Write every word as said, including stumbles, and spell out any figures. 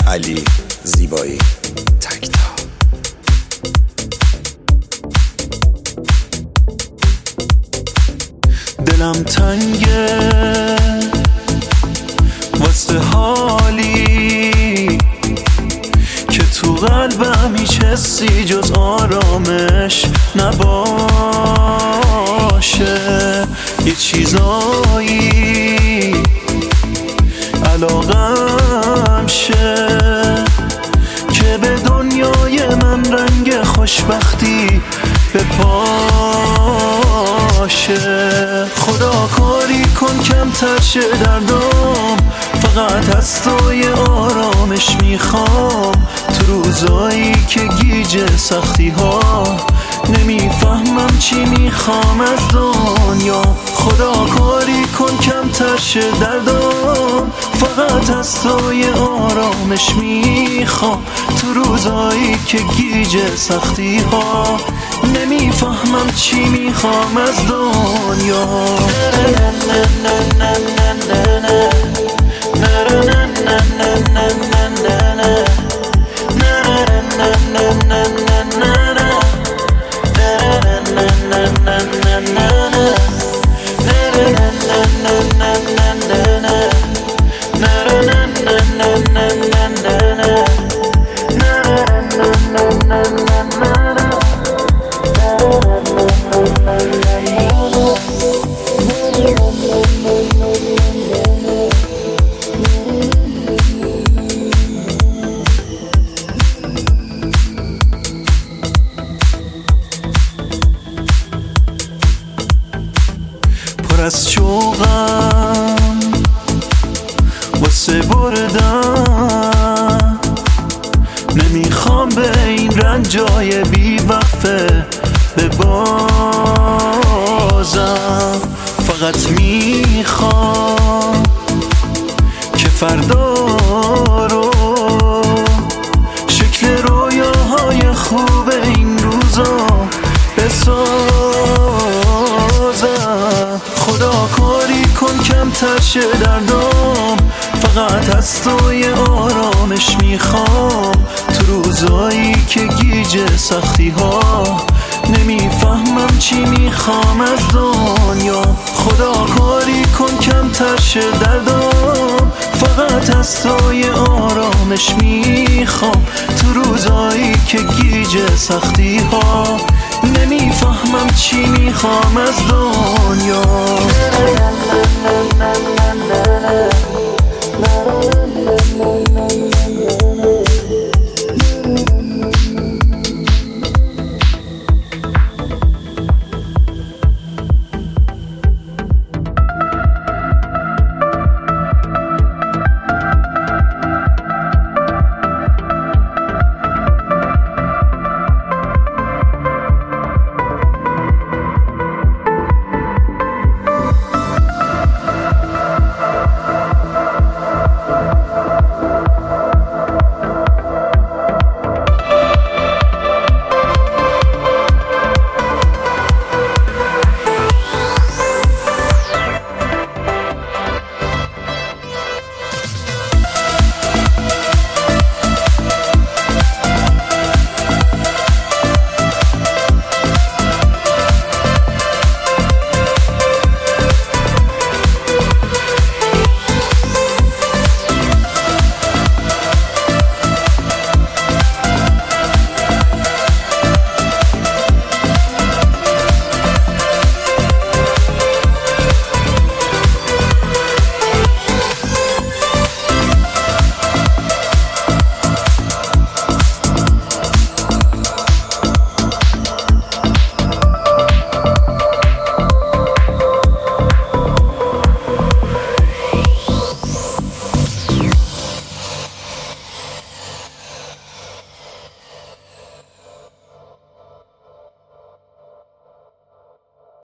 علی زیبایی تکتا. دلم تنگه واسه حالی که تو قلبم هیچ حسی جز آرامش نباشه. یه چیزایی علاقم شه که به دنیای من رنگ خوشبختی به پاشه. خدا کاری کن کمتر شه دردم، فقط از تو یه آرامش میخوام تو روزایی که گیج سختی ها نمیفهمم چی میخوام از دنیا. خدا کاری کن کمتر شه دردم، فقط از تو یه آرامش میخوام تو روزایی که گیج سختی ها نمیفهمم چی میخوام از دنیا. پر از شوقم واسه بردن، نمیخوام به این رنجای بی وقفه ببازم. فقط میخوام که فردا رو شکل رویاهای خوب این روزا بسازم. خدا کاری کن کمتر شه دردم، فقط از تو یه آرامش میخوام تو روزایی که گیج سختی ها نمیفهمم چی میخوام از دنیا. خدا کاری کن کمتر شه دردم، فقط از تو یه آرامش میخوام تو روزایی که گیج سختی ها نمیفهمم چی میخوام از دنیا.